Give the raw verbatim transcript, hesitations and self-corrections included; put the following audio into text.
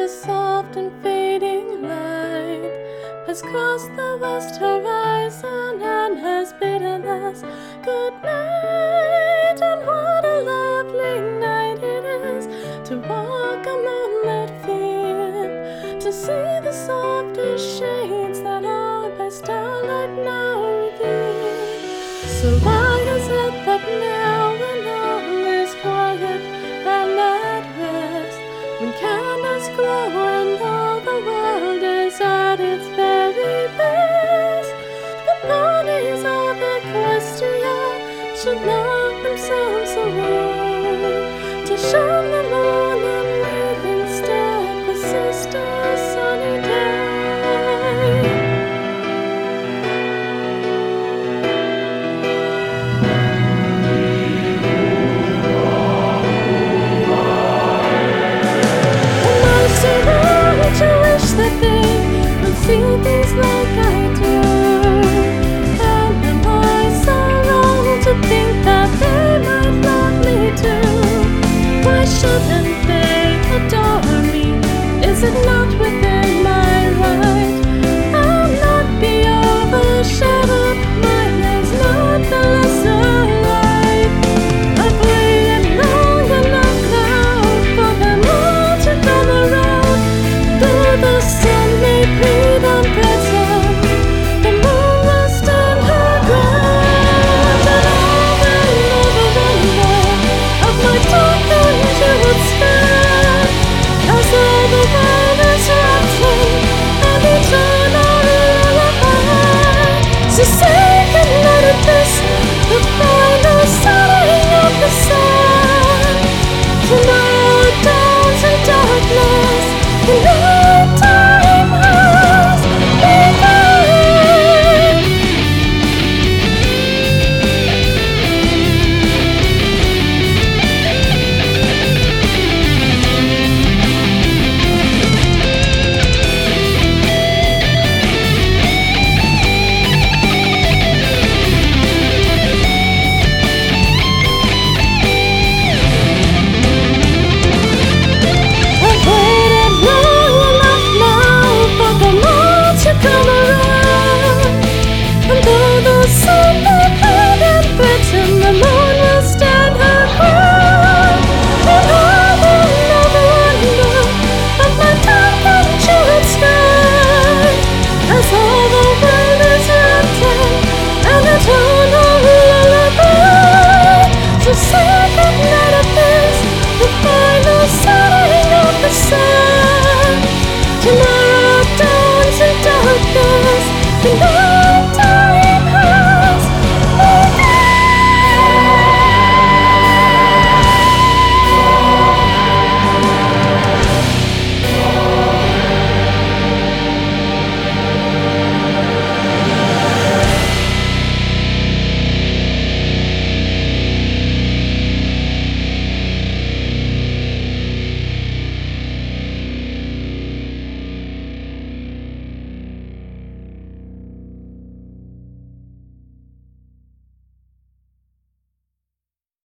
soft and fading light has crossed the west horizon and has bidden us good night. And what a lovely night it is to walk a moonlit field, to see the softest shades that are by starlight now revealed. So why is it that now when all is quiet and at rest, when candles glow and all the world is at its very best, the ponies of Equestria should lock themselves away to show